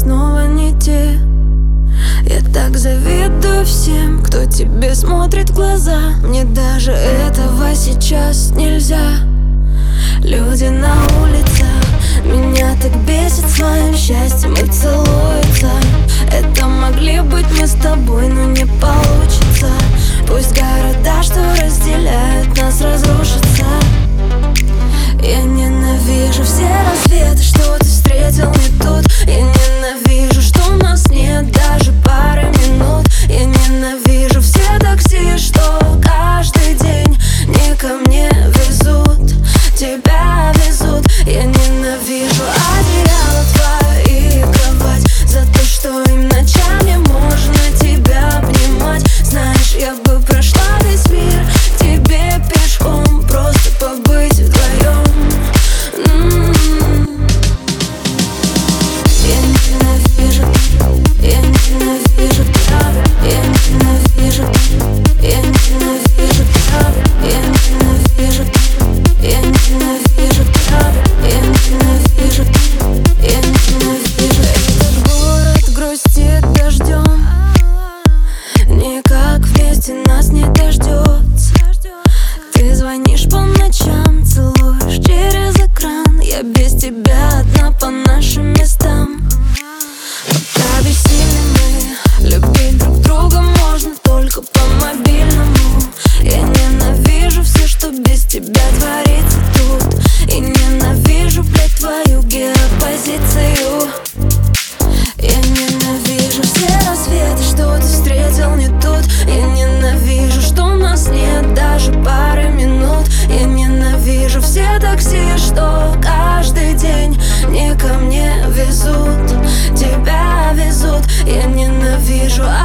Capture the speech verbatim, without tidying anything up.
снова не те. Я так завидую всем, кто тебе смотрит в глаза. Мне даже этого сейчас нельзя. Люди на улицах меня так бесит своим счастьем и целуются. Это могли быть мы с тобой, но не получится. Пусть города, что разделяют нас, разрушатся. Я ненавижу все рассветы, что ты встретил не тут. Я ненавижу, что у нас нет даже пары минут. Я ненавижу все такси, что каждый день не ко мне везут, тебя везут. Я ненавижу одеяло твое и кровать, за то, что им ночами можно тебя обнимать. Знаешь, я бы прошла весь мир тебе пешком, просто побыть вдвоем. М-м-м. Я ненавижу, я ненавижу тебя, я ненавижу, я ненавижу тебя, я ненавижу, я ненавижу тебя, я ненавижу, я ненавижу. Этот город грустит дождем, никак вместе нас не дождется. Ты звонишь по ночам, целуешь через экран. Я без тебя одна по нашим местам. Пока бессильны мы, любить друг друга можно только по мобильному. Я ненавижу все, что без тебя творится тут. И ненавижу, блядь, твою геопозицию. Я ненавижу все рассветы, что ты встретил не тут. Я ненавижу, что у нас нет даже пары минут. Я ненавижу все такси, что каждый день не ко мне везут, тебя везут. Я ненавижу